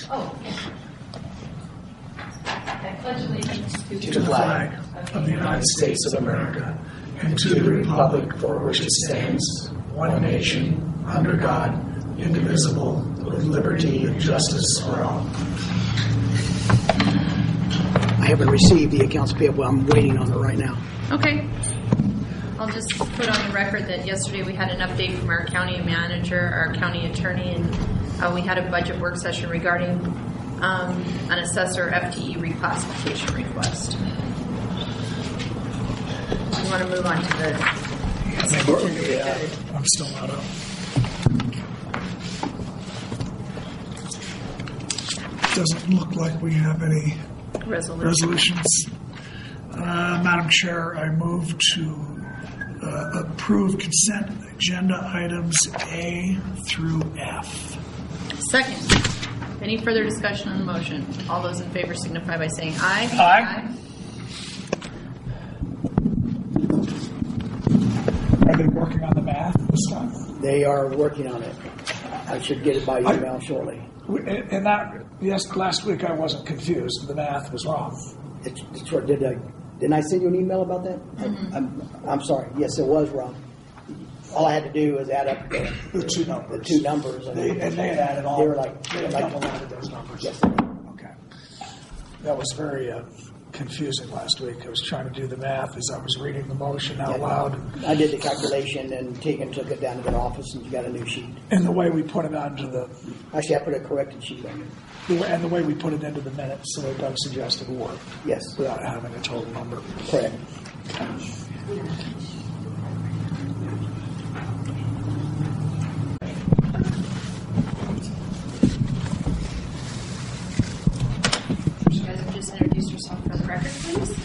Oh, yeah. I pledge allegiance to the flag of the United States of America and to the republic for which it stands, one nation, under God, indivisible, with liberty and justice for all. I haven't received the accounts payable. I'm waiting on it right now. Okay. I'll just put on the record that yesterday we had an update from our county manager, our county attorney, and we had a budget work session regarding an assessor FTE reclassification request. You want to move on to the... Yeah, I'm still not up. Doesn't look like we have any resolutions. Madam Chair, I move to approve consent agenda items A through F. Second. Any further discussion on the motion? All those in favor signify by saying aye. Aye. Are they working on the math this time? They are working on it. I should get it by email shortly. And that, yes, last week I wasn't confused. The math was wrong. It's short. Didn't I send you an email about that? Mm-hmm. I'm sorry. Yes, it was wrong. All I had to do was add up the two numbers. And they had added all. They were like double added those numbers. Yes. Okay. That was very confusing last week. I was trying to do the math as I was reading the motion out loud. I did the calculation and took it down to the office and you got a new sheet. And the way we put it onto the... Actually, I put a corrected sheet on it. And the way we put it into the minutes, so Doug suggested work. Yes. Without having a total number. Correct. You guys will just introduce yourself for the record, please.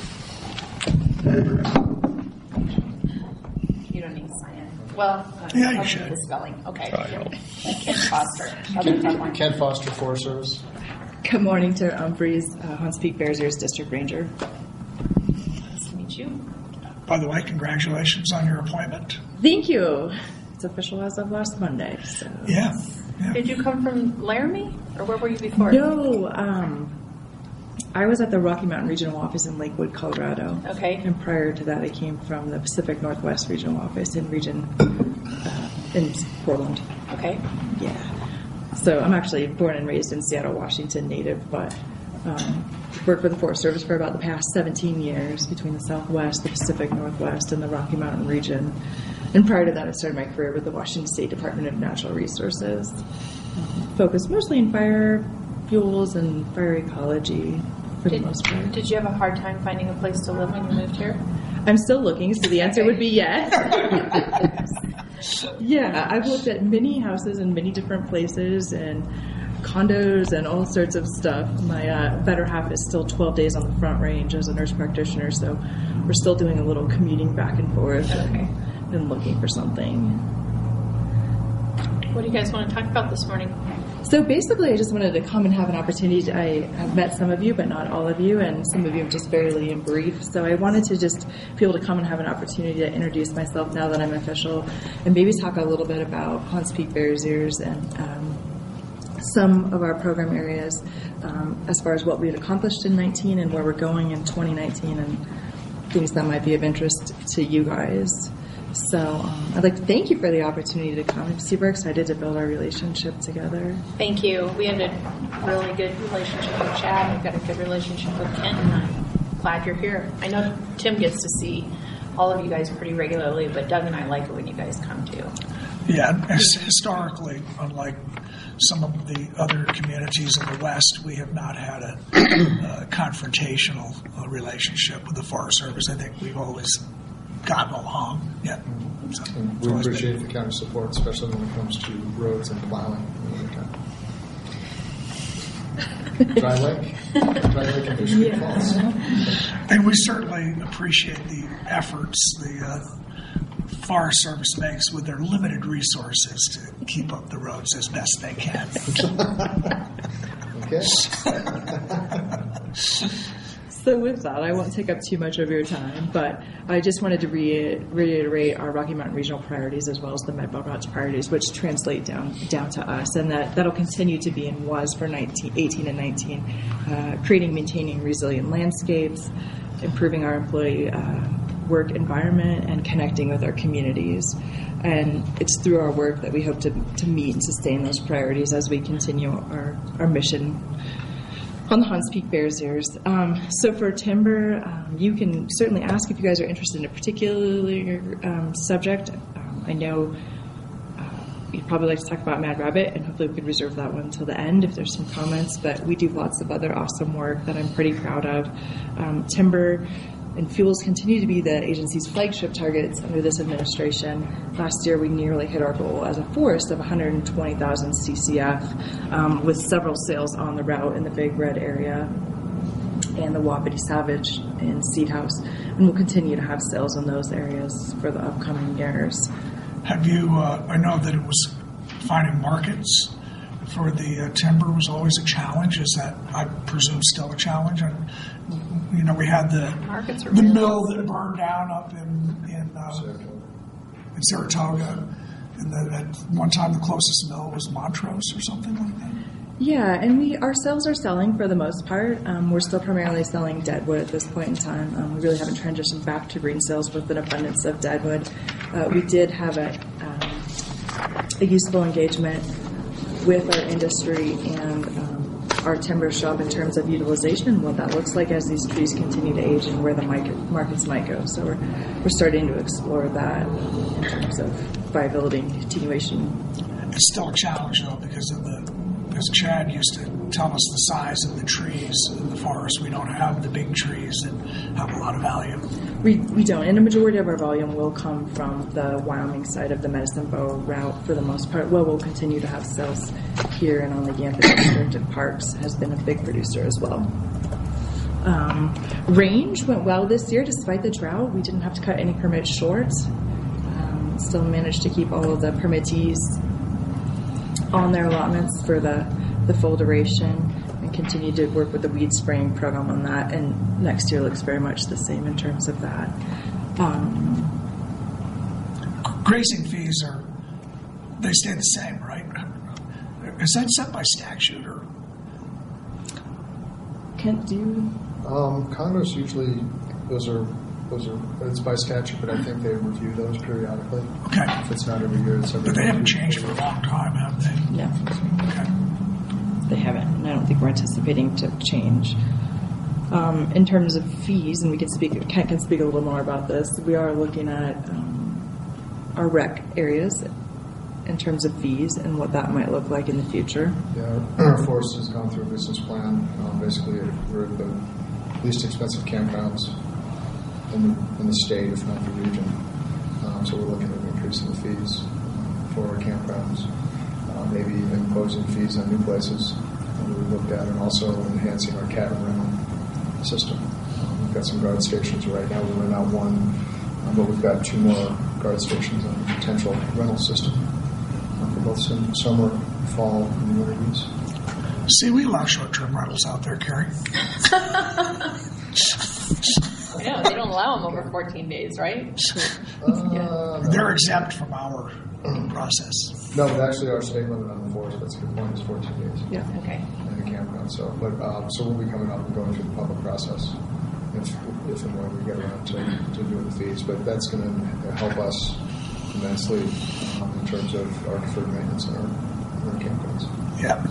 You don't need to sign it. Well, yeah, you should. The spelling. Okay. Ken Foster. Ken Foster, Forest Service. Good morning to Humphreys, Hunts Peak Bears District Ranger. Nice to meet you. By the way, congratulations on your appointment. Thank you. It's official as of last Monday. So. Yeah. Did you come from Laramie, or where were you before? No, I was at the Rocky Mountain Regional Office in Lakewood, Colorado. Okay. And prior to that, I came from the Pacific Northwest Regional Office in Portland. Okay. Yeah. So I'm actually born and raised in Seattle, Washington, native, but worked for the Forest Service for about the past 17 years between the Southwest, the Pacific Northwest, and the Rocky Mountain region. And prior to that, I started my career with the Washington State Department of Natural Resources, focused mostly in fire fuels and fire ecology for the most part. Did you have a hard time finding a place to live when you moved here? I'm still looking, so the answer would be yes. Yeah, I've looked at many houses in many different places and condos and all sorts of stuff. My better half is still 12 days on the Front Range as a nurse practitioner, so we're still doing a little commuting back and forth and looking for something. What do you guys want to talk about this morning? So basically, I just wanted to come and have an opportunity. I have met some of you, but not all of you, and some of you just barely in brief. So I wanted to just be able to come and have an opportunity to introduce myself now that I'm official, and maybe talk a little bit about Hunts Peak Bears Ears and some of our program areas as far as what we had accomplished in 19 and where we're going in 2019 and things that might be of interest to you guys. So I'd like to thank you for the opportunity to come. I'm super excited to build our relationship together. Thank you. We had a really good relationship with Chad. We've got a good relationship with Kent, and I'm glad you're here. I know Tim gets to see all of you guys pretty regularly, but Doug and I like it when you guys come too. Yeah, historically, unlike some of the other communities in the West, we have not had a confrontational relationship with the Forest Service. I think we've always gotten along. Yeah. So, we appreciate the county support, especially when it comes to roads and plowing. Dry Lake and Michigan Falls. And we certainly appreciate the efforts the Forest Service makes with their limited resources to keep up the roads as best they can. Okay. So with that, I won't take up too much of your time, but I just wanted to reiterate our Rocky Mountain regional priorities as well as the Med-Belt Routes priorities, which translate down to us, and that'll continue to be and was for 18 and 19, creating, maintaining resilient landscapes, improving our employee work environment, and connecting with our communities. And it's through our work that we hope to meet and sustain those priorities as we continue our mission on the Hunts Peak Bears Ears. So for timber, you can certainly ask if you guys are interested in a particular subject. I know you'd probably like to talk about Mad Rabbit, and hopefully we could reserve that one until the end if there's some comments, but we do lots of other awesome work that I'm pretty proud of. Timber and fuels continue to be the agency's flagship targets under this administration. Last year, we nearly hit our goal as a forest of 120,000 CCF, with several sales on the route in the Big Red area and the Wapiti Savage and Seed House. And we'll continue to have sales in those areas for the upcoming years. Have you, I know that it was finding markets for the timber was always a challenge. Is that, I presume, still a challenge? And, you know, we had the mill that burned down up in Saratoga. And at one time, the closest mill was Montrose or something like that. Yeah, and our sales are selling for the most part. We're still primarily selling deadwood at this point in time. We really haven't transitioned back to green sales with an abundance of deadwood. We did have a useful engagement with our industry and our timber shop in terms of utilization and what that looks like as these trees continue to age and where the markets might go. So we're starting to explore that in terms of viability and continuation. It's still a challenge, though, because Chad used to tell us the size of the trees in the forest. We don't have the big trees that have a lot of value. We don't, and a majority of our volume will come from the Wyoming side of the Medicine Bow route for the most part. Well, we'll continue to have sales here and on the Yampa District, and Parks has been a big producer as well. Range went well this year despite the drought. We didn't have to cut any permits short. Still managed to keep all of the permittees on their allotments for the full duration, and continue to work with the weed spraying program on that, and next year looks very much the same in terms of that. Grazing fees they stay the same, right? Is that set by statute or? Kent, do you? Congress usually, those are, it's by statute, but I think they review those periodically. Okay. If it's not every year, it's every year. But they haven't changed for a long time, have they? No, Okay. they haven't, and I don't think we're anticipating to change. In terms of fees, and Kent can speak a little more about this, we are looking at our rec areas in terms of fees and what that might look like in the future. Yeah, our forest has gone through a business plan. Basically, we're at the least expensive campgrounds in the state, if not the region. So we're looking at increasing the fees for our campgrounds, maybe imposing fees on new places that we looked at, and also enhancing our cabin rental system. We've got some guard stations right now. We rent out one, but we've got 2 more guard stations on the potential rental system for both summer, fall, and winter use. See, we allow short-term rentals out there, Carrie. I know, they don't allow them over 14 days, right? They're exempt from our process. No, but actually our state limit on the forest, that's a good point, is 14 days. Yeah. Okay. In the campground. So we'll be coming up and going through the public process if and when we get around to doing the fees. But that's going to help us immensely in terms of our deferred maintenance and our campgrounds. Yeah.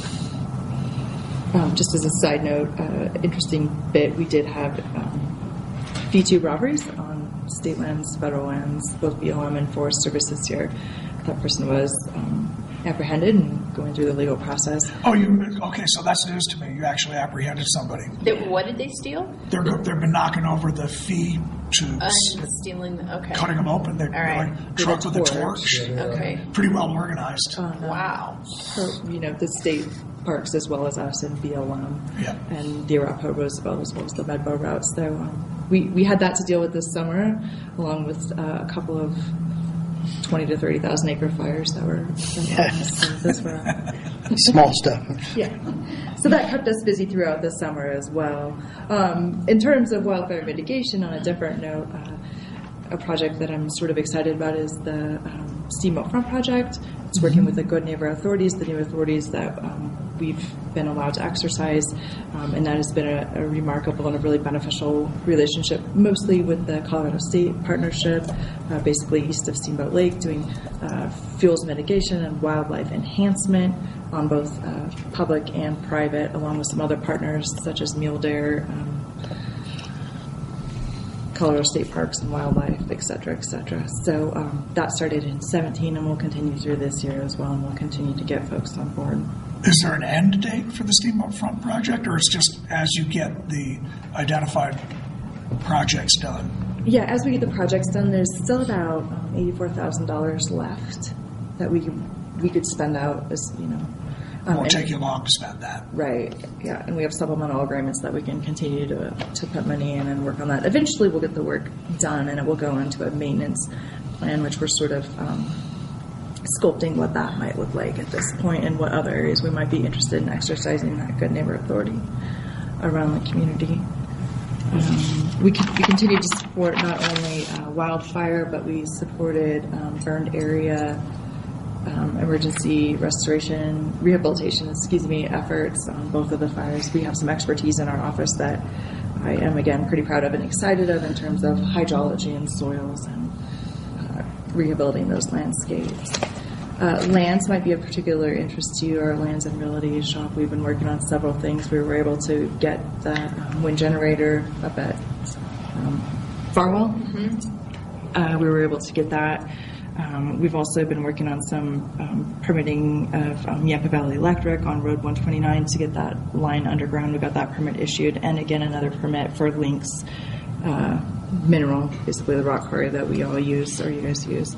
Just as a side note, interesting bit, we did have V2 robberies on state lands, federal lands, both BLM and Forest Service this year. That person was apprehended and going through the legal process. Oh, okay, so that's news to me. You actually apprehended somebody. What did they steal? They've been knocking over the fee tubes, Stealing, okay. cutting them open. They're right. like truck with a torch. Okay. Pretty well organized. Wow. For, the state parks as well as us and BLM. Yeah. And the Arapahoe Roosevelt as well as the Med-Bow routes. So we had that to deal with this summer, along with a couple of 20 to 30,000 acre fires that were as well. Small stuff. Yeah. So that kept us busy throughout the summer as well. In terms of wildfire mitigation, on a different note, a project that I'm sort of excited about is the Steamboat Front project. It's working with the Good Neighbor authorities, the new authorities that we've been allowed to exercise, and that has been a remarkable and a really beneficial relationship, mostly with the Colorado State partnership, basically east of Steamboat Lake, doing fuels mitigation and wildlife enhancement on both public and private, along with some other partners such as Mule Deer, Colorado State Parks and Wildlife, et cetera, et cetera. So that started in 2017 and will continue through this year as well, and we'll continue to get folks on board. Is there an end date for the Steamboat Front project, or it's just as you get the identified projects done? Yeah, as we get the projects done, there's still about $84,000 left that we could spend out, as you know. It won't take you long to spend that. Right, yeah, and we have supplemental agreements that we can continue to put money in and work on that. Eventually we'll get the work done and it will go into a maintenance plan, which we're sort of sculpting what that might look like at this point and what other areas we might be interested in exercising that Good Neighbor authority around the community. We continue to support not only wildfire, but we supported burned area emergency rehabilitation efforts on both of the fires. We have some expertise in our office that I am, again, pretty proud of and excited of in terms of hydrology and soils and rehabilitating those landscapes. Lands might be of particular interest to you. Our Lands and Realty shop, we've been working on several things. We were able to get that wind generator up at Farwell. Mm-hmm. We were able to get that. We've also been working on some permitting of Yampa Valley Electric on Road 129 to get that line underground. We got that permit issued, and again another permit for Lynx Mineral, basically the rock quarry that we all use, or you guys use.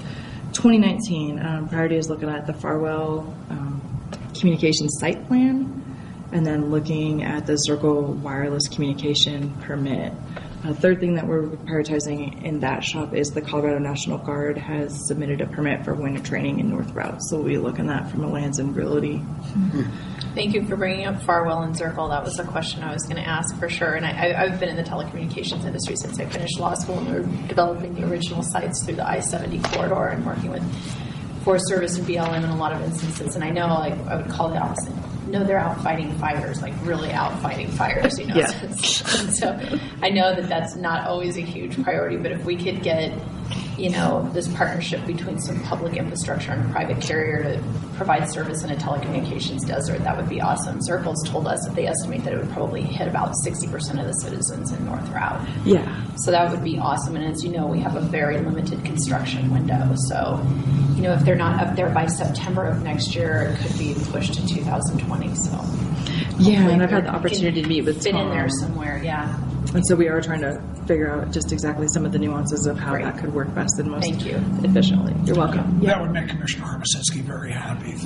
2019 priority is looking at the Farwell communication site plan, and then looking at the Circle wireless communication permit. Third thing that we're prioritizing in that shop is the Colorado National Guard has submitted a permit for winter training in North Route, so we'll be looking at that from a Lands and Realty. Thank you for bringing up Farwell and Zirkle. That was a question I was going to ask for sure. And I've been in the telecommunications industry since I finished law school, and we were developing the original sites through the I-70 corridor and working with Forest Service and BLM in a lot of instances. And I know, like, I would call it out. No, they're out fighting fires, like really out fighting fires, you know. Yeah. So I know that that's not always a huge priority, but if we could get, you know, this partnership between some public infrastructure and a private carrier to provide service in a telecommunications desert, that would be awesome. Circle's told us that they estimate that it would probably hit about 60% of the citizens in North Route. Yeah. So that would be awesome. And as you know, we have a very limited construction window. So, you know, if they're not up there by September of next year, it could be pushed to 2020. So yeah, and I've had the opportunity to meet with fit Tom in there somewhere. Yeah. And so we are trying to figure out just exactly some of the nuances of how that could work best and most Thank you. efficiently. You're welcome. That would make Commissioner Hermaszewski very happy.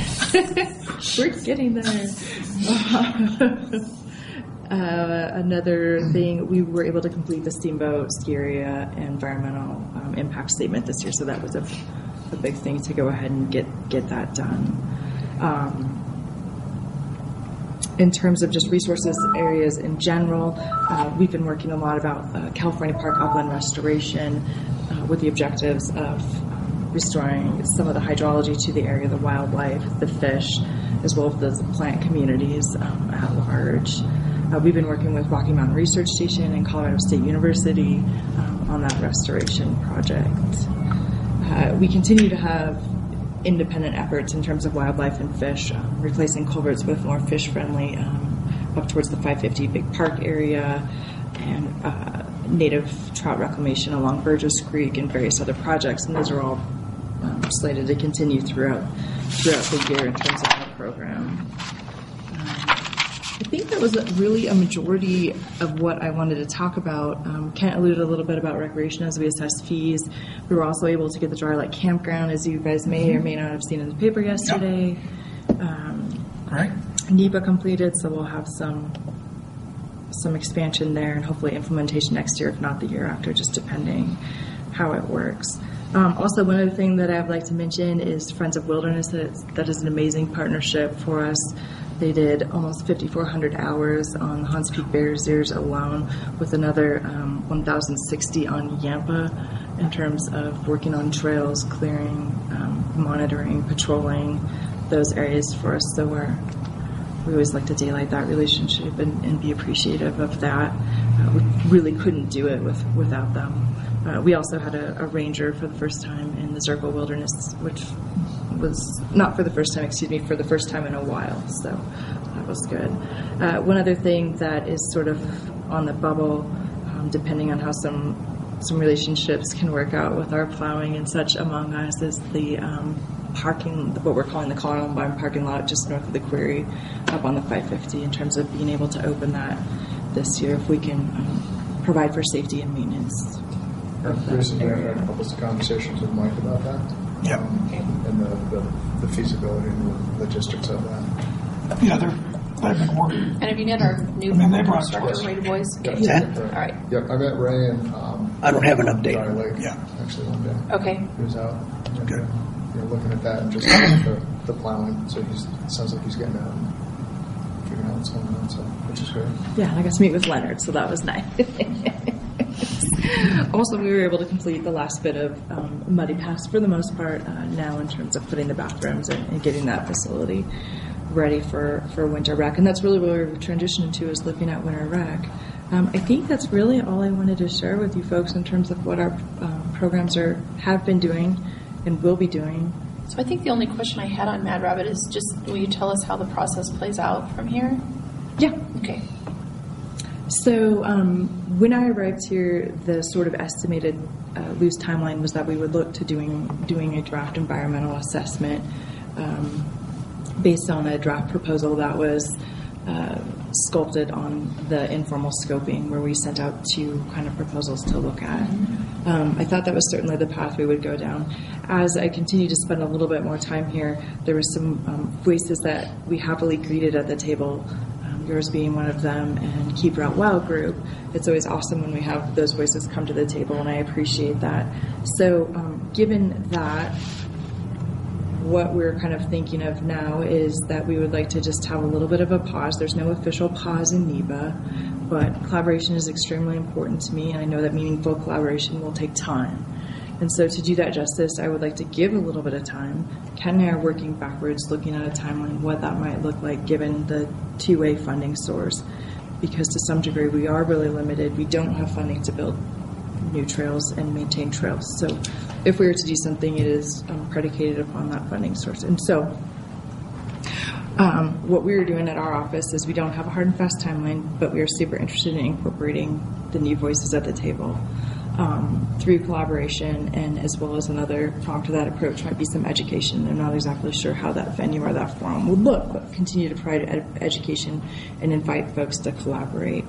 We're getting there. Another thing, we were able to complete the Steamboat Ski Area environmental impact statement this year, so that was a big thing to go ahead and get that done. In terms of just resources areas in general, we've been working a lot about California Park upland restoration with the objectives of restoring some of the hydrology to the area, the wildlife, the fish, as well as the plant communities at large. We've been working with Rocky Mountain Research Station and Colorado State University on that restoration project. We continue to have independent efforts in terms of wildlife and fish, replacing culverts with more fish-friendly up towards the 550 Big Park area, and native trout reclamation along Burgess Creek and various other projects. And those are all slated to continue throughout the year in terms of our program. I think that was really a majority of what I wanted to talk about. Kent alluded a little bit about recreation as we assessed fees. We were also able to get the Dry Lake Campground, as you guys may or may not have seen in the paper yesterday. Right. NEPA completed, so we'll have some expansion there and hopefully implementation next year, if not the year after, just depending how it works. Also, one other thing that I'd like to mention is Friends of Wilderness. That is an amazing partnership for us. They did almost 5,400 hours on the Hans Peak Bears Ears alone, with another 1,060 on Yampa in terms of working on trails, clearing, monitoring, patrolling those areas for us. So we always like to daylight that relationship and be appreciative of that. We really couldn't do it without them. We also had a ranger for the first time in the Zirkle Wilderness, which was not for the first time, for the first time in a while. So that was good. One other thing that is sort of on the bubble, depending on how some relationships can work out with our plowing and such among us, is the parking, what we're calling the Columbine parking lot just north of the quarry up on the 550, in terms of being able to open that this year if we can provide for safety and maintenance. Recently, I had a couple of conversations with Mike about that. Yep. And the feasibility and the logistics of that. Yeah, they've been working. And have you met our new they brought it to instructor, us. Ray Du Bois? Okay. What's that? All right. Yep, I met Ray and I don't have an update. Dry Lake, Yeah. actually one day. Okay. He was out. And, Good. Looking at that and just the plowing. So it sounds like he's getting out and figuring out what's going on. So which is great. Yeah, and I got to meet with Leonard, so that was nice. Also, we were able to complete the last bit of Muddy Pass for the most part now, in terms of putting the bathrooms and getting that facility ready for winter rec. And that's really what we're transitioning to, is looking at winter rec. I think that's really all I wanted to share with you folks in terms of what our programs have been doing and will be doing. So I think the only question I had on Mad Rabbit is just, will you tell us how the process plays out from here? Yeah. Okay. So when I arrived here, the sort of estimated loose timeline was that we would look to doing a draft environmental assessment based on a draft proposal that was sculpted on the informal scoping, where we sent out 2 kind of proposals to look at. I thought that was certainly the path we would go down. As I continued to spend a little bit more time here, there were some voices that we happily greeted at the table, yours being one of them, and Keep Route Wild Group. It's always awesome when we have those voices come to the table, and I appreciate that. So given that, what we're kind of thinking of now is that we would like to just have a little bit of a pause. There's no official pause in NEBA, but collaboration is extremely important to me, and I know that meaningful collaboration will take time. And so to do that justice, I would like to give a little bit of time. Ken and I are working backwards, looking at a timeline, what that might look like given the 2-way funding source, because to some degree we are really limited. We don't have funding to build new trails and maintain trails. So if we were to do something, it is predicated upon that funding source. And so what we are doing at our office is we don't have a hard and fast timeline, but we are super interested in incorporating the new voices at the table through collaboration, and as well as another prompt to that approach might be some education. I'm not exactly sure how that venue or that forum would look, but continue to provide education and invite folks to collaborate.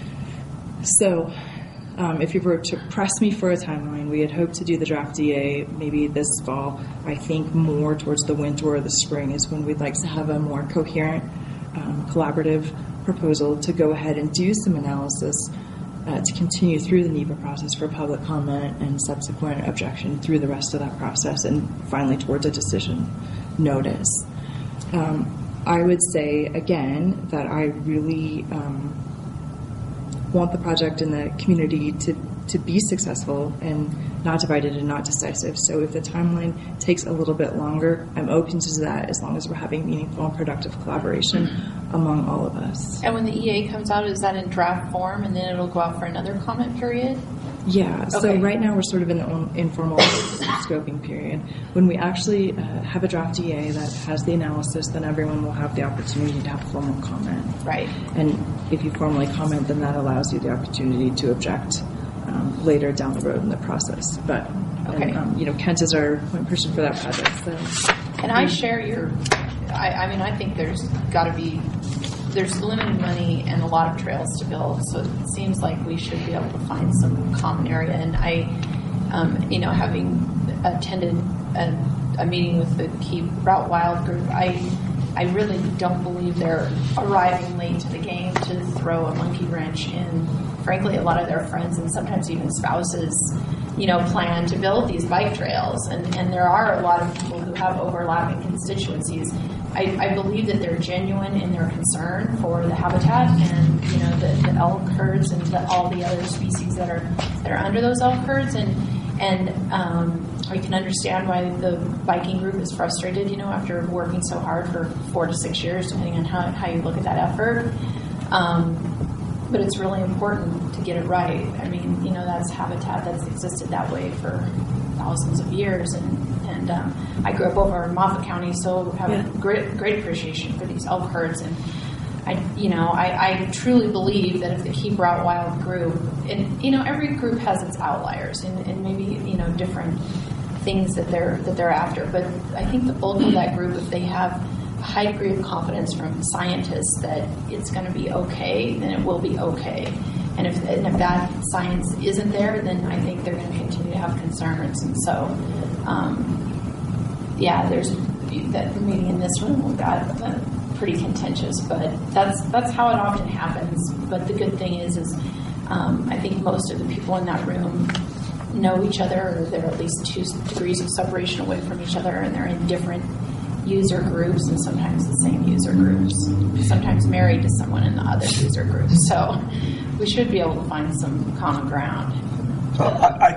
So if you were to press me for a timeline, we had hoped to do the draft DA maybe this fall. I think more towards the winter or the spring is when we'd like to have a more coherent, collaborative proposal to go ahead and do some analysis to continue through the NEPA process for public comment and subsequent objection through the rest of that process, and finally towards a decision notice. I would say, again, that I really want the project and the community to be successful and not divided and not decisive. So if the timeline takes a little bit longer, I'm open to that, as long as we're having meaningful and productive collaboration among all of us. And when the EA comes out, is that in draft form, and then it'll go out for another comment period? Yeah, so Okay. right now we're sort of in the informal scoping period. When we actually have a draft EA that has the analysis, then everyone will have the opportunity to have formal comment. Right. And if you formally comment, then that allows you the opportunity to object later down the road in the process. But Okay. and, Kent is our point person for that project. So And I share your, I mean, I think there's limited money and a lot of trails to build, so it seems like we should be able to find some common area. And I, having attended a meeting with the Keep Route Wild group, I really don't believe they're arriving late to the game to throw a monkey wrench in. Frankly, a lot of their friends and sometimes even spouses, plan to build these bike trails. And there are a lot of people who have overlapping constituencies. I believe that they're genuine in their concern for the habitat and, you know, the elk herds and all the other species that are under those elk herds. And I can understand why the biking group is frustrated, you know, after working so hard for 4 to 6 years, depending on how you look at that effort. But it's really important to get it right. I mean, you know, that's habitat that's existed that way for thousands of years. And I grew up over in Moffat County, so have a great appreciation for these elk herds. And I truly believe that if the Keep Route Wild group, and you know, every group has its outliers and maybe, you know, different things that they're after. But I think the bulk of that group, if they have a high degree of confidence from scientists that it's going to be okay, then it will be okay. And if that science isn't there, then I think they're going to continue to have concerns. And so, there's that meeting in this room. We got pretty contentious, but that's how it often happens. But the good thing is I think most of the people in that room know each other, or they're at least 2 degrees of separation away from each other, and they're in different user groups, and sometimes the same user groups, sometimes married to someone in the other user group. So we should be able to find some common ground. I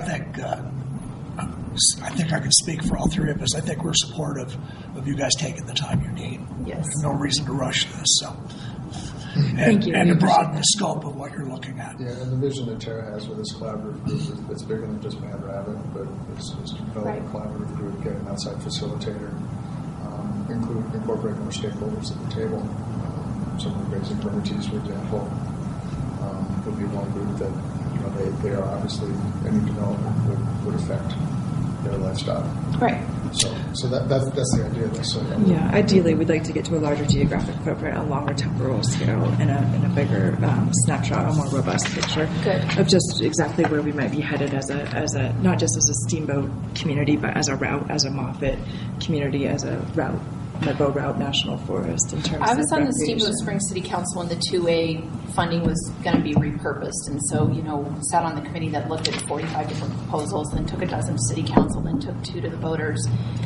think I can speak for all three of us. I think we're supportive of you guys taking the time you need. Yes. There's no reason to rush this. So, Thank you. And to broaden the scope of what you're looking at. Yeah, and the vision that Tara has with this collaborative group is it's bigger than just Mad Rabbit, but it's to develop a collaborative group, get an outside facilitator, incorporate more stakeholders at the table. Some of the grazing permittees, for example, would be one group that, you know, they are obviously, any development would affect their lifestyle. Right. So that's the idea of this. So, Yeah, ideally, we'd like to get to a larger geographic footprint, a longer temporal scale, and a bigger snapshot, a more robust picture of just exactly where we might be headed as a not just as a steamboat community, but as a route, as a Moffat community, as a route, Bow Route National Forest. In terms, I was of on the Steamboat Springs City Council when the 2A funding was going to be repurposed, and so, you know, sat on the committee that looked at 45 different proposals, then took a dozen to City Council, then took 2 to the voters.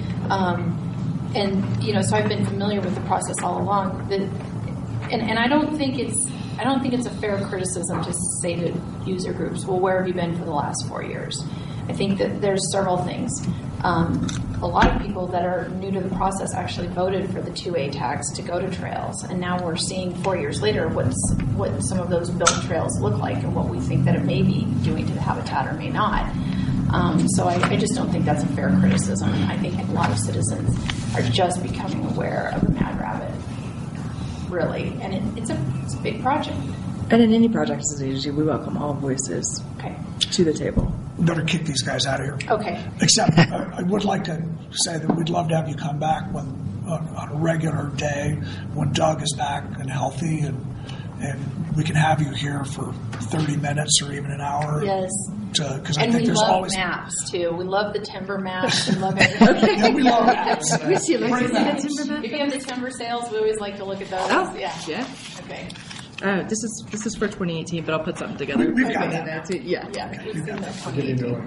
And you know, so I've been familiar with the process all along. And I don't think it's a fair criticism to say to user groups, well, where have you been for the last 4 years? I think that there's several things. A lot of people that are new to the process actually voted for the 2A tax to go to trails, and now we're seeing 4 years later what some of those built trails look like and what we think that it may be doing to the habitat or may not. So I just don't think that's a fair criticism. I think a lot of citizens are just becoming aware of the Mad Rabbit, really, and it's a big project. And in any project as an agency, we welcome all voices to the table. We better kick these guys out of here. Okay. Except I would like to say that we'd love to have you come back on a regular day when Doug is back and healthy, and we can have you here for 30 minutes or even an hour. Yes. Because I And think we there's love always maps too. We love the timber maps. We love everything. Yeah, we love maps. Would you like to see Great the timber map? If you have the timber sales, we always like to look at those. Oh, yeah. Okay. This is for 2018, but I'll put something together. We've got that. Yeah. Yeah. We've seen that. I'll give you a new one.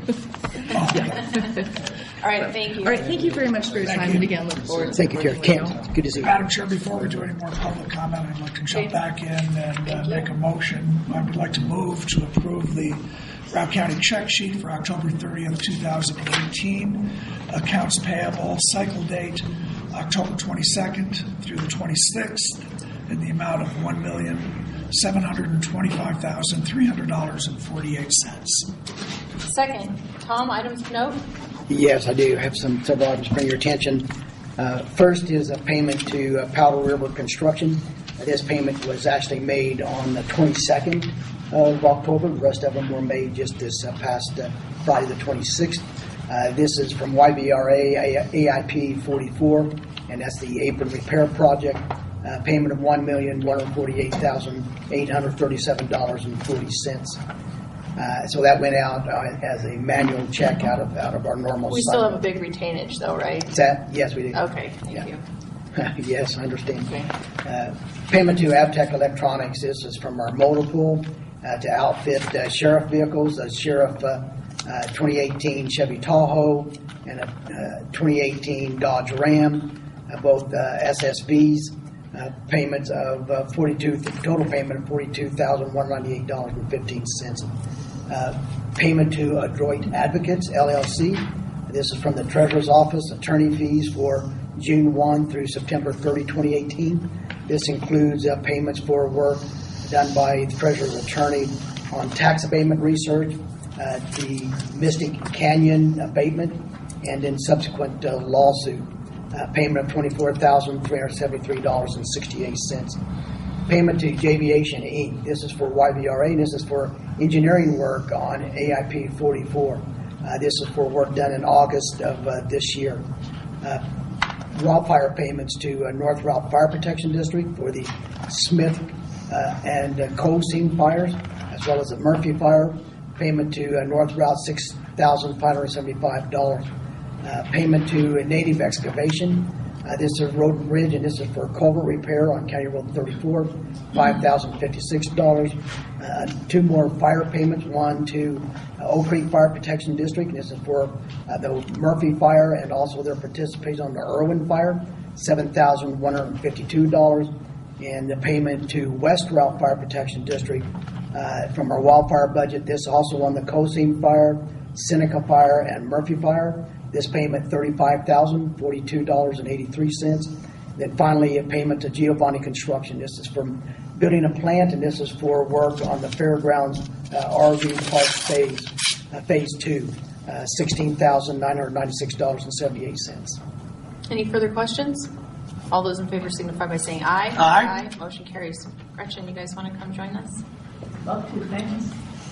All right. Thank you. All right. Thank you very much for your time. And again, look forward to Thank you, Karen. working with Kent, good to see you. Madam Chair, before we do any more public comment, I'd like to jump back in and make a motion. I would like to move to approve the Route County check sheet for October 30th, 2018. Accounts payable cycle date October 22nd through the 26th in the amount of $1,725,300.48. Second, Tom, items of note? Yes, I do have several items to bring your attention. First is a payment to Powder River Construction. This payment was actually made on the 22nd of October. The rest of them were made just this past Friday the 26th. This is from YBRA AIP 44, and that's the apron repair project. Payment of $1,148,837.40. So that went out as a manual check out of our normal. We still have a big retainage, though, right? Yes, we do. Okay. Thank you. Yes, I understand. Okay. Payment to Avtech Electronics. This is from our motor pool to outfit sheriff vehicles. A sheriff 2018 Chevy Tahoe and a 2018 Dodge Ram. both SSVs, payments of total payment of $42,198.15. Payment to Adroit Advocates, LLC. This is from the Treasurer's Office, attorney fees for June 1 through September 30, 2018. This includes payments for work done by the Treasurer's attorney on tax abatement research, the Mystic Canyon abatement, and in subsequent lawsuit. Payment of $24,373.68. Payment to Javiation Inc. This is for YVRA, and this is for engineering work on AIP 44. This is for work done in August of this year. Wildfire payments to North Route Fire Protection District for the Smith and Coal Seam fires, as well as the Murphy Fire. Payment to North Route $6,575. Payment to Native Excavation. This is Road and Bridge, and this is for culvert repair on County Road 34, $5,056. Two more fire payments, one to Oak Creek Fire Protection District, and this is for the Murphy Fire and also their participation on the Irwin Fire, $7,152. And the payment to West Route Fire Protection District from our wildfire budget. This also on the Coseam Fire, Seneca Fire, and Murphy Fire. This payment, $35,042.83. Then finally, a payment to Giovanni Construction. This is from building a plant, and this is for work on the Fairgrounds RV Park Phase 2, $16,996.78. Any further questions? All those in favor signify by saying aye. Aye. Motion carries. Gretchen, you guys want to come join us? Love to, thanks.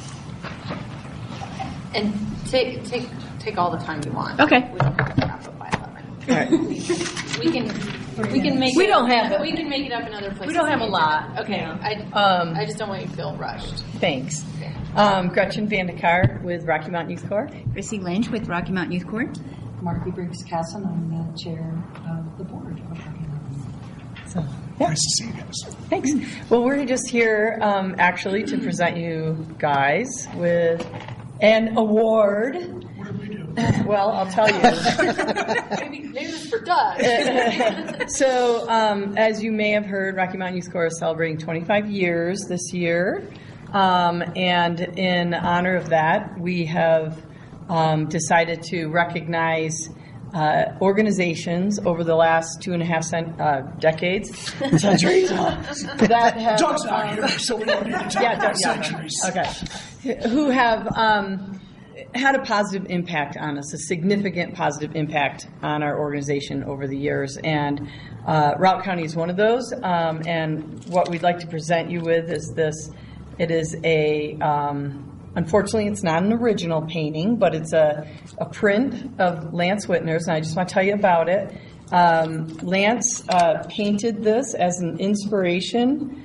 And take all the time you want. Okay. We don't have to wrap up by 11. All right. We can make We it don't have it. We can make it up in other places. We don't have a lot. Okay. Yeah. I just don't want you to feel rushed. Thanks. Gretchen Vandekar with Rocky Mountain Youth Corps. Chrissy Lynch with Rocky Mountain Youth Corps. Marky Briggs-Casson, I'm the chair of the board of Rocky Mountain. So, yeah. Nice to see you guys. Thanks. Well, we're just here actually to present you guys with an award. What did we do? Well, I'll tell you. Maybe this is for Doug. So, as you may have heard, Rocky Mountain Youth Corps is celebrating 25 years this year. And in honor of that, we have decided to recognize organizations over the last 2.5 decades, centuries, that have Doug's not here, so we don't need to talk about centuries. Okay, who have had a positive impact on us, a significant positive impact on our organization over the years, and Routt County is one of those. And what we'd like to present you with is this. It is a unfortunately, it's not an original painting, but it's a print of Lance Whitner's, and I just want to tell you about it. Lance painted this as an inspiration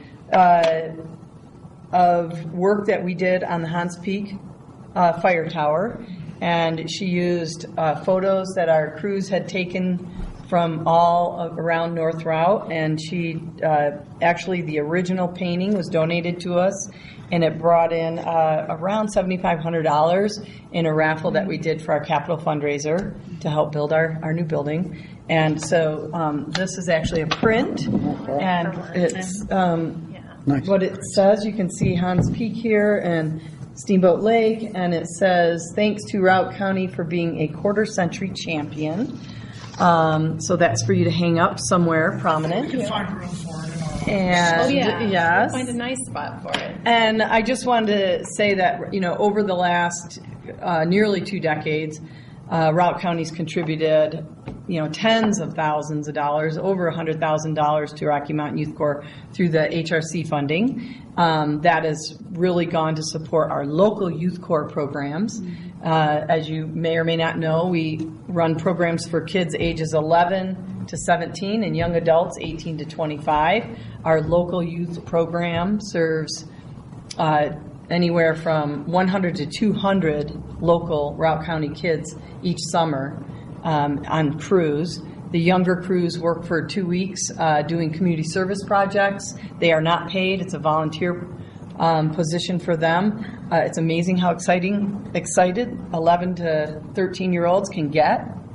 of work that we did on the Hans Peak fire tower, and she used photos that our crews had taken from all around North Route, and she actually, the original painting was donated to us, and it brought in around $7,500 in a raffle that we did for our capital fundraiser to help build our new building. And so this is actually a print, and it's Nice. what it says. You can see Hans Peak here and Steamboat Lake, and it says, "Thanks to Routt County for being a quarter-century champion." So that's for you to hang up somewhere prominent. We can find room for it in our office. And yes. Find a nice spot for it. And I just wanted to say that, over the last nearly 2 decades, Routt County's contributed, tens of thousands of dollars, over $100,000 to Rocky Mountain Youth Corps through the HRC funding. That has really gone to support our local youth corps programs. As you may or may not know, we run programs for kids ages 11 to 17 and young adults 18 to 25. Our local youth program serves anywhere from 100 to 200 local Routt County kids each summer on crews. The younger crews work for 2 weeks doing community service projects. They are not paid. It's a volunteer position for them. It's amazing how excited 11 to 13-year-olds can get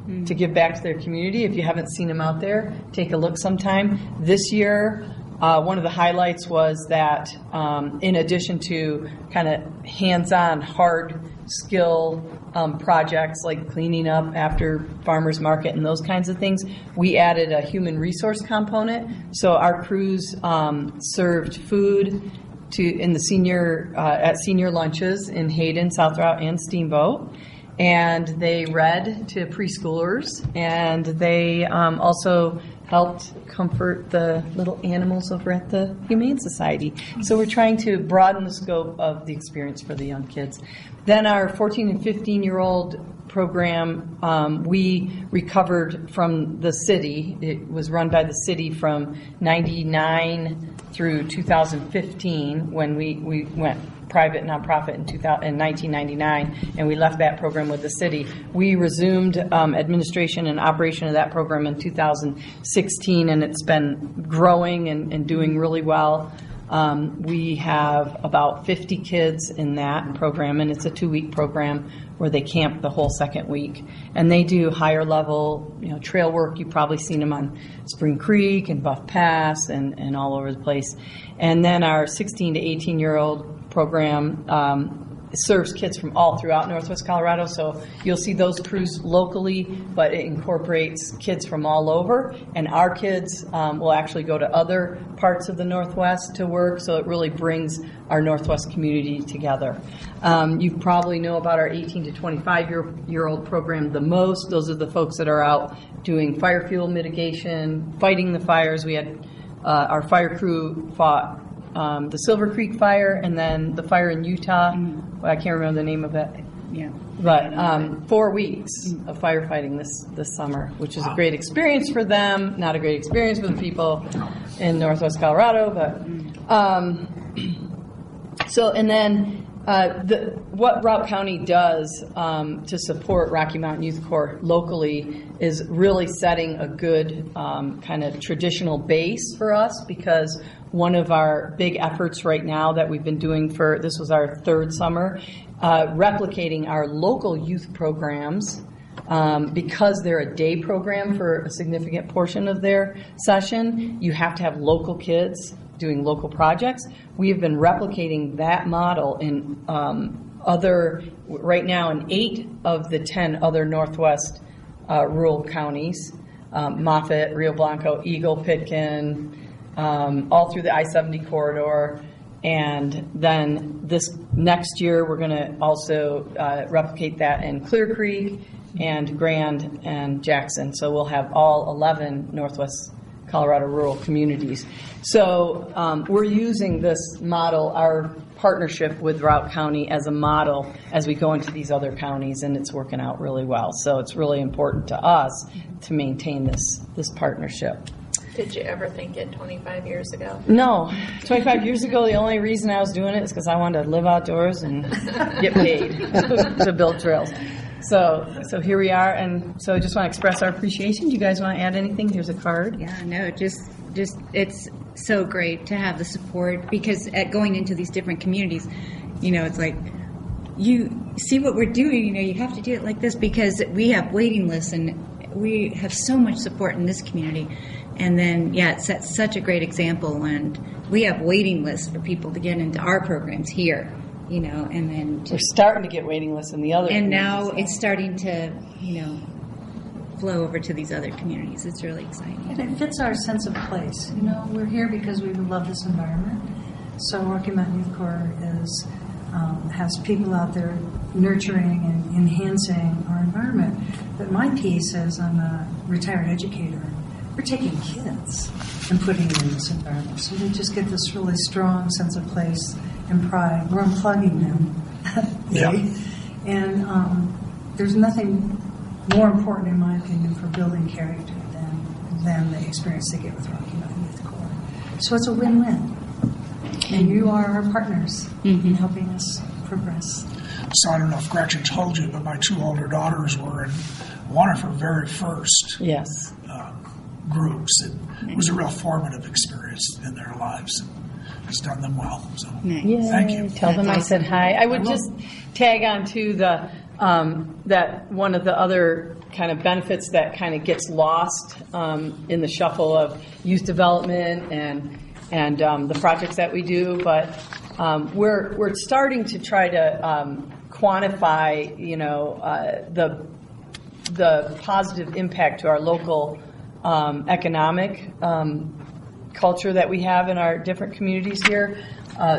to give back to their community. If you haven't seen them out there, take a look sometime. This year, one of the highlights was that in addition to kind of hands-on hard skill projects like cleaning up after farmers market and those kinds of things, we added a human resource component. So our crews served food in the at senior lunches in Hayden, South Route, and Steamboat. And they read to preschoolers, and they also helped comfort the little animals over at the Humane Society. So we're trying to broaden the scope of the experience for the young kids. Then our 14 and 15-year-old program, we recovered from the city. It was run by the city from 99 through 2015 when we went private nonprofit in 1999, and we left that program with the city. We resumed administration and operation of that program in 2016, and it's been growing and doing really well. We have about 50 kids in that program, and it's a 2-week program where they camp the whole second week. And they do higher level, trail work. You've probably seen them on Spring Creek and Buff Pass and all over the place. And then our 16 to 18-year-old program serves kids from all throughout Northwest Colorado. So you'll see those crews locally, but it incorporates kids from all over. And our kids will actually go to other parts of the Northwest to work. So it really brings our Northwest community together. You probably know about our 18 to 25-year-old program the most. Those are the folks that are out doing fire fuel mitigation, fighting the fires. We had our fire crew fought the Silver Creek fire, and then the fire in Utah. I can't remember the name of it. Yeah. But 4 weeks of firefighting this summer, which is a great experience for them. Not a great experience for the people in Northwest Colorado, but so and then what Routt County does to support Rocky Mountain Youth Corps locally is really setting a good kind of traditional base for us, because one of our big efforts right now that we've been doing this was our 3rd summer, replicating our local youth programs, because they're a day program for a significant portion of their session. You have to have local kids doing local projects. We have been replicating that model in right now in 8 of the 10 other Northwest rural counties, Moffett, Rio Blanco, Eagle, Pitkin, all through the I-70 corridor. And then this next year, we're going to also replicate that in Clear Creek and Grand and Jackson. So we'll have all 11 Northwest Colorado rural communities. So we're using this model, our partnership with Routt County, as a model as we go into these other counties, and it's working out really well. So it's really important to us to maintain this partnership. Did you ever think it 25 years ago? No. 25 years ago, the only reason I was doing it is because I wanted to live outdoors and get paid to build trails. So here we are, and so I just want to express our appreciation. Do you guys want to add anything? Here's a card. Yeah, no, just it's so great to have the support, because going into these different communities, it's like, you see what we're doing, you have to do it like this, because we have waiting lists and we have so much support in this community. And then, it sets such a great example, and we have waiting lists for people to get into our programs here, and then we're starting to get waiting lists in the other and now communities. it's starting to, flow over to these other communities. It's really exciting. And it fits our sense of place. We're here because we love this environment. So Rocky Mountain Youth Corps has people out there nurturing and enhancing our environment. But my piece is, I'm a retired educator. We're taking kids and putting them in this environment. So they just get this really strong sense of place and pride. We're unplugging them. Yeah. And there's nothing more important, in my opinion, for building character than the experience they get with Rocky Mountain Youth Corps. So it's a win-win. And you are our partners in helping us progress. So I don't know if Gretchen told you, but my 2 older daughters were in one of her very first groups. It was a real formative experience in their lives. It's done them well. So Nice. thank you. Tell them I said hi. I would just tag on to that one of the other kind of benefits that kind of gets lost in the shuffle of youth development and the projects that we do, but we're starting to try to quantify, the positive impact to our local economic culture that we have in our different communities here. By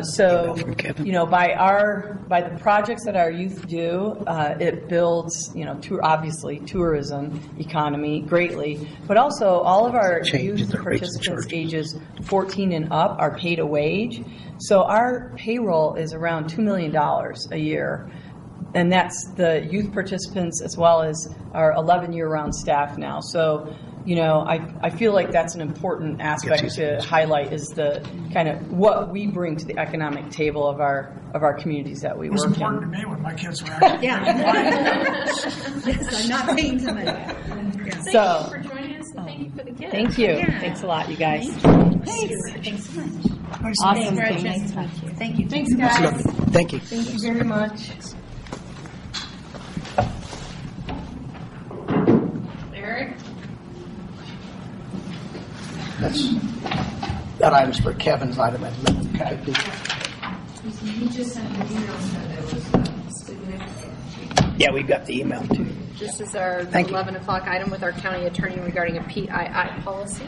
the projects that our youth do, it builds, obviously tourism economy greatly, but also all of our youth participants ages 14 and up are paid a wage. So our payroll is around $2 million a year. And that's the youth participants as well as our 11 year-round staff now. So, I feel like that's an important aspect to highlight is the kind of what we bring to the economic table of our communities that we work in. It was important to me when my kids were actually Yes, I'm not paying somebody. Thank you for joining us, and thank you for the gift. Thank you. Yeah. Thanks a lot, you guys. Thanks so much. Nice Awesome. Nice to meet you. Thank you. Thanks, guys. Thank you. Thank you very much. Eric? That item's for Kevin's item. Okay. Yeah, we've got the email too. This is our Thank you. 11 o'clock item with our county attorney regarding a PII policy.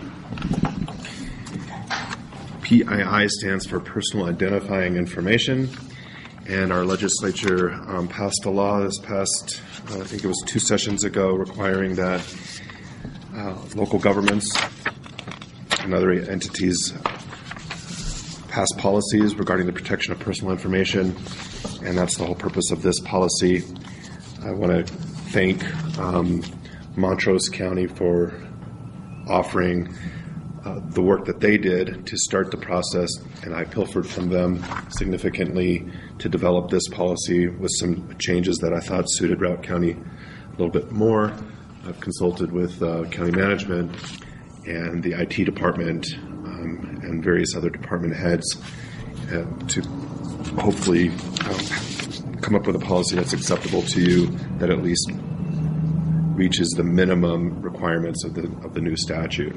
PII stands for Personal Identifying Information, and our legislature passed a law this past, I think it was 2 sessions ago, requiring that local governments and other entities pass policies regarding the protection of personal information, and that's the whole purpose of this policy. I want to thank Montrose County for offering the work that they did to start the process, and I pilfered from them significantly to develop this policy with some changes that I thought suited Routt County a little bit more. I've consulted with county management and the IT department and various other department heads to hopefully come up with a policy that's acceptable to you, that at least reaches the minimum requirements of the new statute.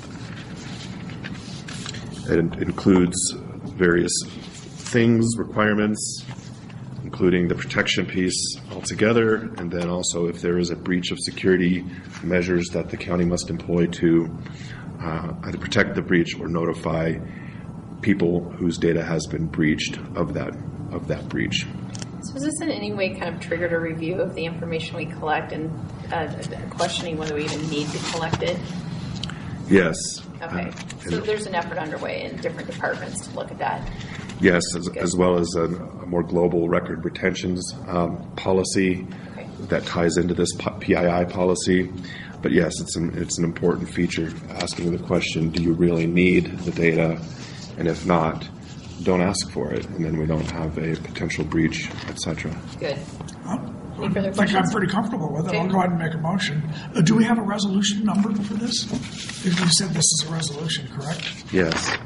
It includes various things, requirements, including the protection piece altogether, and then also if there is a breach of security, measures that the county must employ to either protect the breach or notify people whose data has been breached of that breach. So is this in any way kind of triggered a review of the information we collect and questioning whether we even need to collect it? Yes. Okay. So there's an effort underway in different departments to look at that. Yes, as well as a more global record retentions policy that ties into this PII policy. But yes, it's an important feature, asking the question, do you really need the data? And if not, don't ask for it, and then we don't have a potential breach, etc. Good. I think I'm pretty comfortable with it. I'll go ahead and make a motion. Do we have a resolution number for this? You said this is a resolution, correct? Yes.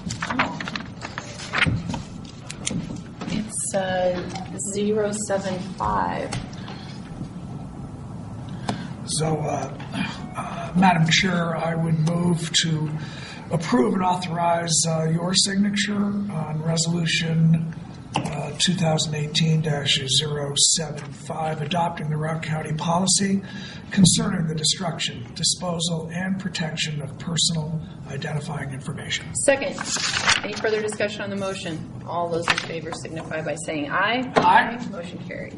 It's 075. So, Madam Chair, I would move to approve and authorize your signature on Resolution 2018-075, adopting the Routt County policy concerning the destruction, disposal, and protection of personal identifying information. Second. Any further discussion on the motion? All those in favor signify by saying aye. Aye. Motion carries.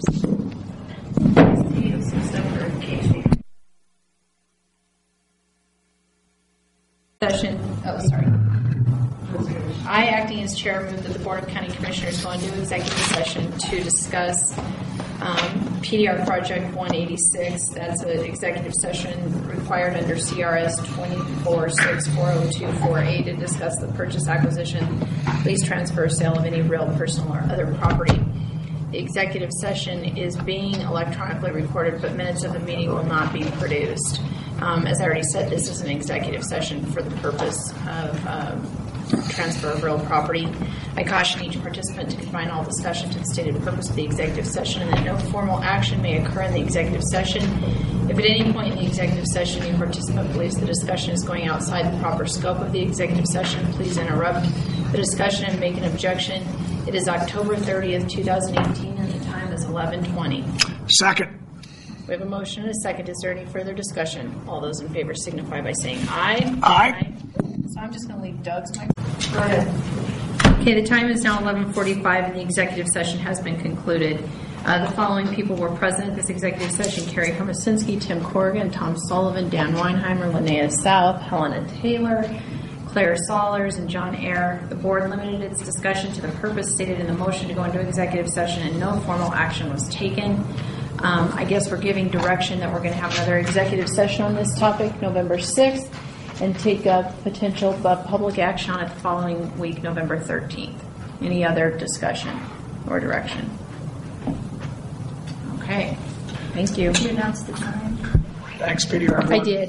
Session. Oh, sorry. I, acting as chair, move that the Board of County Commissioners go into executive session to discuss PDR Project 186. That's an executive session required under CRS 24640248 to discuss the purchase, acquisition, lease, transfer, sale of any real, personal, or other property. The executive session is being electronically recorded, but minutes of the meeting will not be produced. As I already said, this is an executive session for the purpose of transfer of real property. I caution each participant to confine all discussion to the stated purpose of the executive session and that no formal action may occur in the executive session. If at any point in the executive session any participant believes the discussion is going outside the proper scope of the executive session, please interrupt the discussion and make an objection. It is October 30th, 2018, and the time is 11:20. Second. We have a motion and a second. Is there any further discussion? All those in favor signify by saying aye. Aye. So I'm just going to leave Doug's mic. Go ahead. Okay, the time is now 11:45 and the executive session has been concluded. The following people were present at this executive session: Carrie Hermosinski, Tim Corrigan, Tom Sullivan, Dan Weinheimer, Linnea South, Helena Taylor, Claire Sollers, and John Eyre. The board limited its discussion to the purpose stated in the motion to go into executive session and no formal action was taken. I guess we're giving direction that we're going to have another executive session on this topic November 6th and take up potential public action on it the following week, November 13th. Any other discussion or direction? Okay. Thank you. Did you announce the time? Thanks, Peter. I did.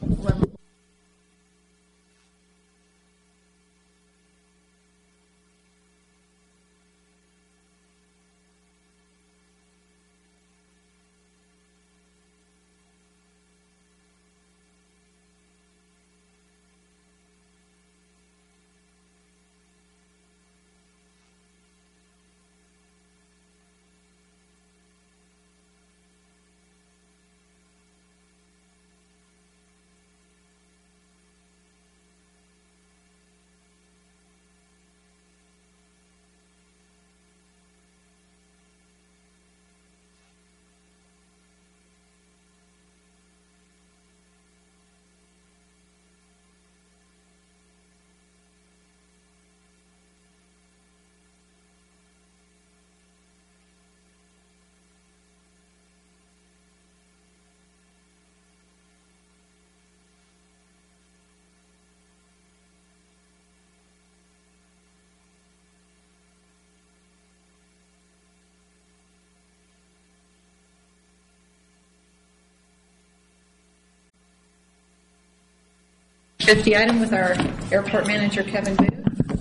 Fifth item with our airport manager, Kevin Booth.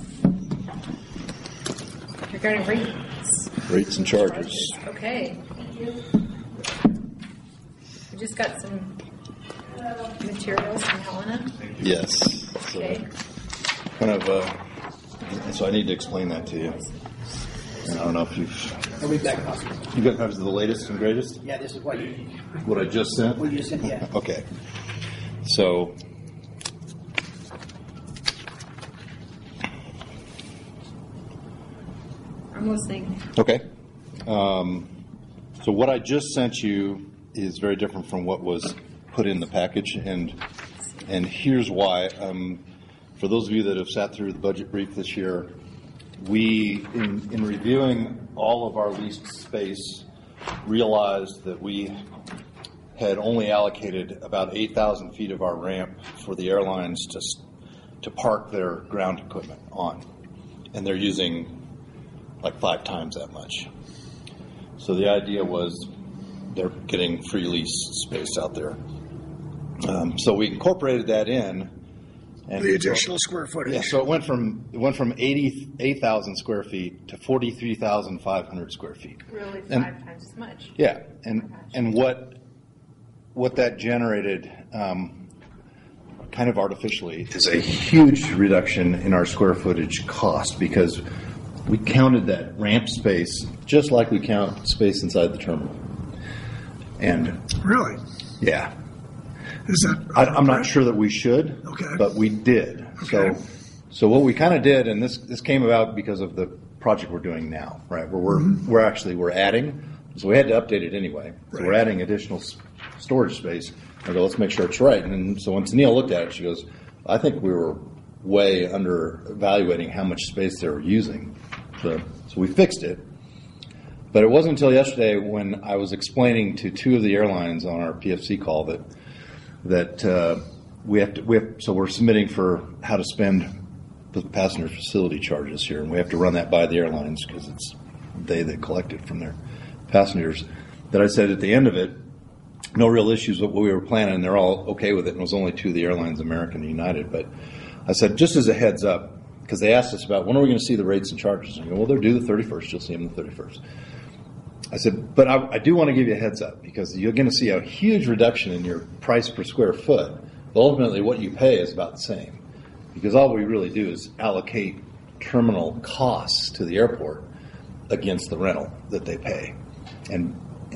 Regarding rates and charges. Okay. We just got some materials from Helena. Yes. Okay. So I need to explain that to you. And I don't know if I'll be back. you got copies of the latest and greatest? Yeah, this is what What I just sent? you sent, yeah. Okay. So I'm listening. okay. So what I just sent you is very different from what was put in the package, and here's why. For those of you that have sat through the budget brief this year, we, in reviewing all of our leased space, realized that we had only allocated about 8,000 feet of our ramp for the airlines to park their ground equipment on, and they're using like 5 times that much. So the idea was they're getting free lease space out there. So we incorporated that in. And The additional square footage. Yeah, so it went from 88,000 square feet to 43,500 square feet. Really 5 times as much. Yeah, and what that generated, kind of artificially, is a huge reduction in our square footage cost, because we counted that ramp space just like we count space inside the terminal. And Really? yeah, Is that? I'm not sure that we should, Okay. but we did. Okay. So what we kind of did, and this came about because of the project we're doing now, right? Where we're adding, so we had to update it anyway. So Right. we're adding additional storage space. I go, let's make sure it's right. And then, so once Neil looked at it, she goes, I think we were way under evaluating how much space they were using. So we fixed it. But it wasn't until yesterday when I was explaining to 2 of the airlines on our PFC call that so we're submitting for how to spend the passenger facility charges here, and we have to run that by the airlines because it's they that collect it from their passengers. That I said at the end of it, no real issues with what we were planning, and they're all okay with it, and it was only 2 of the airlines, American and United. But I said, just as a heads up, because they asked us about when are we going to see the rates and charges. And I go, well, they're due the 31st. You'll see them the 31st. I said, but I do want to give you a heads up because you're going to see a huge reduction in your price per square foot. But ultimately, what you pay is about the same because all we really do is allocate terminal costs to the airport against the rental that they pay. And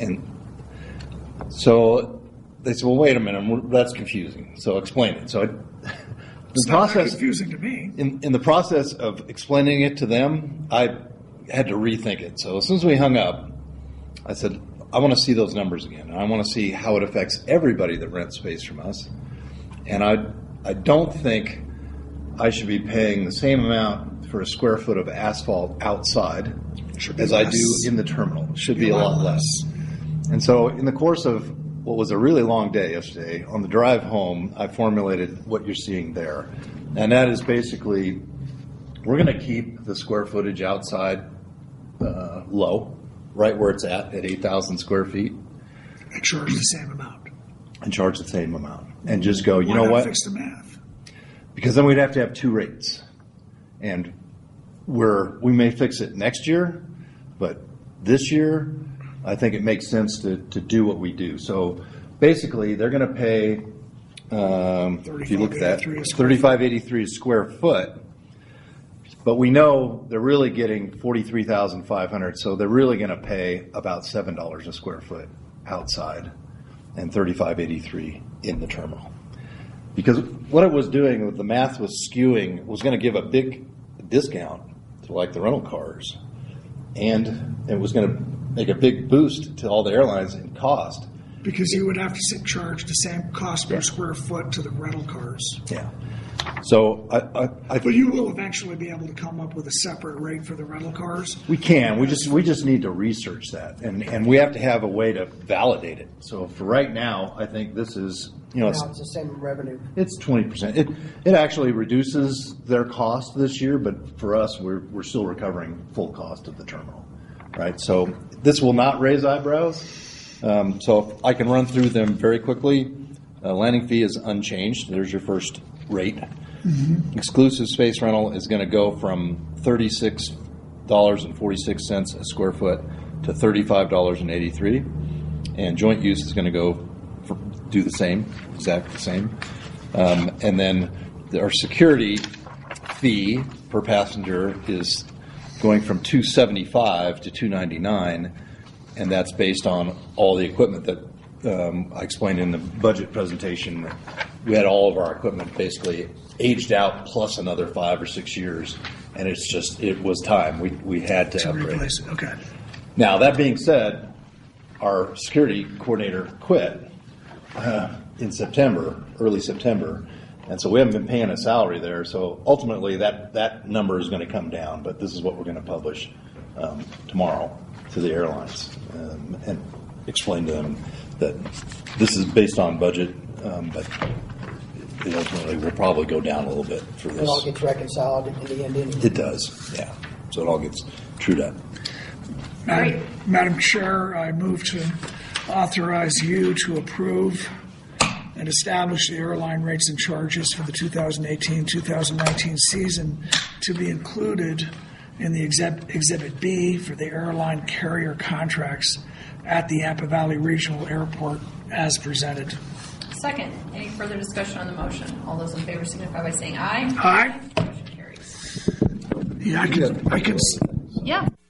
so they said, well, wait a minute, that's confusing. So explain it. So It's not that confusing to me. In the process of explaining it to them, I had to rethink it. So as soon as we hung up, I said, I want to see those numbers again. And I want to see how it affects everybody that rents space from us. And I don't think I should be paying the same amount for a square foot of asphalt outside as I do in the terminal. It should be a lot less. And so in the course of what was a really long day yesterday, on the drive home, I formulated what you're seeing there. And that is basically, we're going to keep the square footage outside low, right where it's at 8,000 square feet. And charge the same amount. And charge the same amount. And just go, you Why know not what? Fix the math. Because then we'd have to have two rates. And we may fix it next year, but this year, I think it makes sense to do what we do. So basically, they're going to pay, if you look at that, $35.83 a square foot. But we know they're really getting $43,500, so they're really going to pay about $7 a square foot outside and $35.83 in the terminal. Because what it was doing, the math was skewing, was going to give a big discount to like the rental cars, and it was going to make a big boost to all the airlines in cost. Because you would have to charge the same cost per square foot to the rental cars. Yeah. So But you will eventually be able to come up with a separate rate for the rental cars. We can. We just need to research that, and we have to have a way to validate it. So for right now, I think this is It's the same revenue. It's 20%. It actually reduces their cost this year, but for us, we're still recovering full cost of the terminal, right? So this will not raise eyebrows. So if I can run through them very quickly. Landing fee is unchanged. There's your first rate. Mm-hmm. Exclusive space rental is going to go from $36.46 a square foot to $35.83, and joint use is going to go do the same, exactly the same. And then our security fee per passenger is going from $275 to $299, and that's based on all the equipment that I explained in the budget presentation. We had all of our equipment basically aged out plus another 5 or 6 years, and it was time. We had to upgrade. Replace it. Okay. Now, that being said, our security coordinator quit in September, early September, and so we haven't been paying a salary there. So ultimately, that number is going to come down, but this is what we're going to publish tomorrow to the airlines and explain to them that this is based on budget, but ultimately will probably go down a little bit for this. It all gets reconciled in the end anyway. It does, yeah. So it all gets trued up. Madam Chair, I move to authorize you to approve and establish the airline rates and charges for the 2018-2019 season to be included in the Exhibit B for the airline carrier contracts at the Yampa Valley Regional Airport as presented. Second, any further discussion on the motion? All those in favor signify by saying aye. Aye. Motion carries. Yeah, I can. Yeah.